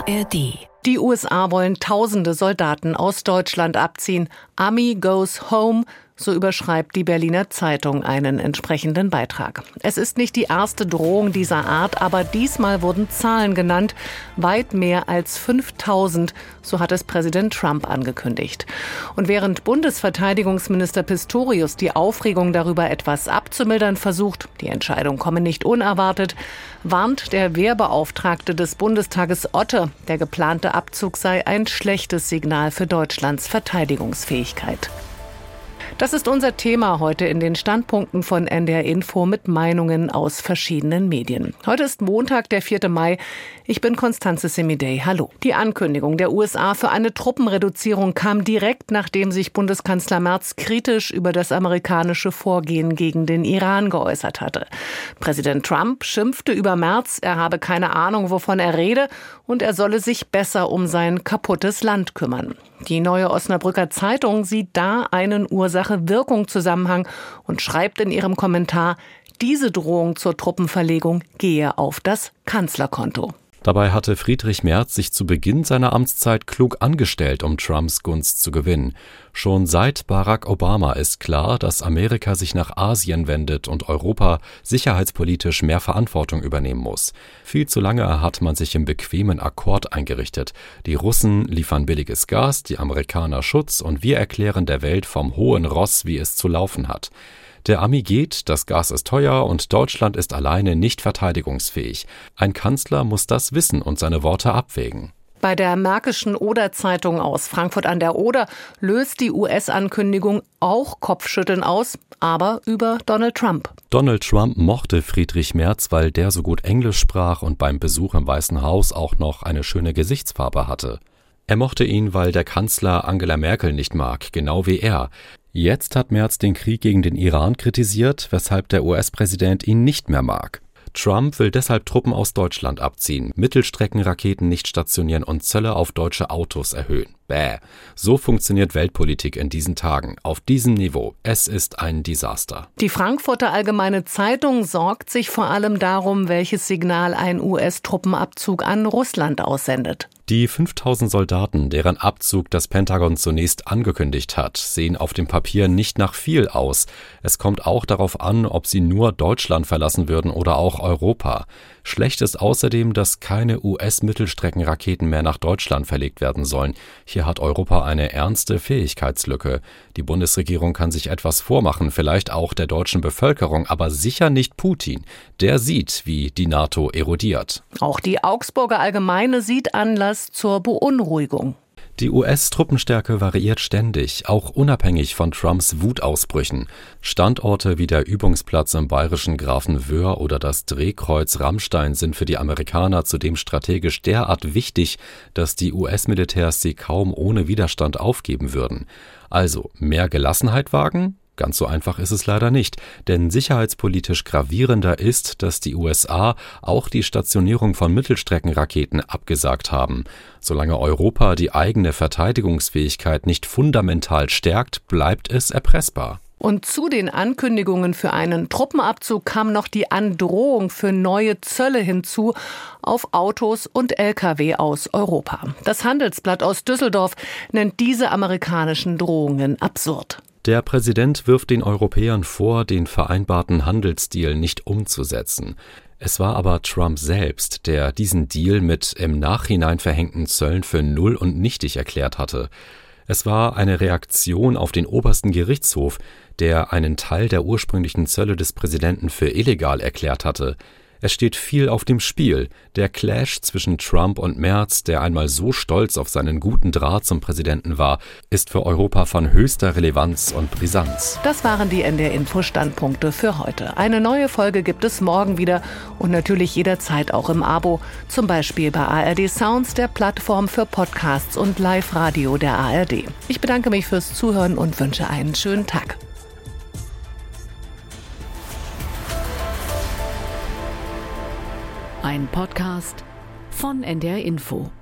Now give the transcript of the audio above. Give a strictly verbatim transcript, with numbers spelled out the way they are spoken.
R D. Die U S A wollen tausende Soldaten aus Deutschland abziehen. Army goes home, so überschreibt die Berliner Zeitung einen entsprechenden Beitrag. Es ist nicht die erste Drohung dieser Art, aber diesmal wurden Zahlen genannt. Weit mehr als fünftausend, so hat es Präsident Trump angekündigt. Und während Bundesverteidigungsminister Pistorius die Aufregung darüber etwas abzumildern versucht, die Entscheidung komme nicht unerwartet, warnt der Wehrbeauftragte des Bundestages Otte, der geplante Abzug sei ein schlechtes Signal für Deutschlands Verteidigungsfähigkeit. Das ist unser Thema heute in den Standpunkten von N D R Info mit Meinungen aus verschiedenen Medien. Heute ist Montag, der vierte Mai. Ich bin Constanze Semidey. Hallo. Die Ankündigung der U S A für eine Truppenreduzierung kam direkt, nachdem sich Bundeskanzler Merz kritisch über das amerikanische Vorgehen gegen den Iran geäußert hatte. Präsident Trump schimpfte über Merz, er habe keine Ahnung, wovon er rede, und er solle sich besser um sein kaputtes Land kümmern. Die Neue Osnabrücker Zeitung sieht da einen Ursache-Wirkung-Zusammenhang und schreibt in ihrem Kommentar, diese Drohung zur Truppenverlegung gehe auf das Kanzlerkonto. Dabei hatte Friedrich Merz sich zu Beginn seiner Amtszeit klug angestellt, um Trumps Gunst zu gewinnen. Schon seit Barack Obama ist klar, dass Amerika sich nach Asien wendet und Europa sicherheitspolitisch mehr Verantwortung übernehmen muss. Viel zu lange hat man sich im bequemen Akkord eingerichtet. Die Russen liefern billiges Gas, die Amerikaner Schutz und wir erklären der Welt vom hohen Ross, wie es zu laufen hat. Der Ami geht, das Gas ist teuer und Deutschland ist alleine nicht verteidigungsfähig. Ein Kanzler muss das wissen und seine Worte abwägen. Bei der Märkischen Oder-Zeitung aus Frankfurt an der Oder löst die U S-Ankündigung auch Kopfschütteln aus, aber über Donald Trump. Donald Trump mochte Friedrich Merz, weil der so gut Englisch sprach und beim Besuch im Weißen Haus auch noch eine schöne Gesichtsfarbe hatte. Er mochte ihn, weil der Kanzler Angela Merkel nicht mag, genau wie er. Jetzt hat Merz den Krieg gegen den Iran kritisiert, weshalb der U S-Präsident ihn nicht mehr mag. Trump will deshalb Truppen aus Deutschland abziehen, Mittelstreckenraketen nicht stationieren und Zölle auf deutsche Autos erhöhen. Bäh. So funktioniert Weltpolitik in diesen Tagen. Auf diesem Niveau. Es ist ein Desaster. Die Frankfurter Allgemeine Zeitung sorgt sich vor allem darum, welches Signal ein U S-Truppenabzug an Russland aussendet. Die fünftausend Soldaten, deren Abzug das Pentagon zunächst angekündigt hat, sehen auf dem Papier nicht nach viel aus. Es kommt auch darauf an, ob sie nur Deutschland verlassen würden oder auch Europa. Schlecht ist außerdem, dass keine U S-Mittelstreckenraketen mehr nach Deutschland verlegt werden sollen. Hier hat Europa eine ernste Fähigkeitslücke. Die Bundesregierung kann sich etwas vormachen, vielleicht auch der deutschen Bevölkerung, aber sicher nicht Putin. Der sieht, wie die NATO erodiert. Auch die Augsburger Allgemeine sieht Anlass zur Beunruhigung. Die U S-Truppenstärke variiert ständig, auch unabhängig von Trumps Wutausbrüchen. Standorte wie der Übungsplatz im bayerischen Grafenwöhr oder das Drehkreuz Ramstein sind für die Amerikaner zudem strategisch derart wichtig, dass die U S-Militärs sie kaum ohne Widerstand aufgeben würden. Also mehr Gelassenheit wagen? Ganz so einfach ist es leider nicht, denn sicherheitspolitisch gravierender ist, dass die U S A auch die Stationierung von Mittelstreckenraketen abgesagt haben. Solange Europa die eigene Verteidigungsfähigkeit nicht fundamental stärkt, bleibt es erpressbar. Und zu den Ankündigungen für einen Truppenabzug kam noch die Androhung für neue Zölle hinzu auf Autos und L K W aus Europa. Das Handelsblatt aus Düsseldorf nennt diese amerikanischen Drohungen absurd. Der Präsident wirft den Europäern vor, den vereinbarten Handelsdeal nicht umzusetzen. Es war aber Trump selbst, der diesen Deal mit im Nachhinein verhängten Zöllen für null und nichtig erklärt hatte. Es war eine Reaktion auf den obersten Gerichtshof, der einen Teil der ursprünglichen Zölle des Präsidenten für illegal erklärt hatte. Es steht viel auf dem Spiel. Der Clash zwischen Trump und Merz, der einmal so stolz auf seinen guten Draht zum Präsidenten war, ist für Europa von höchster Relevanz und Brisanz. Das waren die N D R Info Standpunkte für heute. Eine neue Folge gibt es morgen wieder und natürlich jederzeit auch im Abo. Zum Beispiel bei A R D Sounds, der Plattform für Podcasts und Live-Radio der A R D. Ich bedanke mich fürs Zuhören und wünsche einen schönen Tag. Ein Podcast von N D R Info.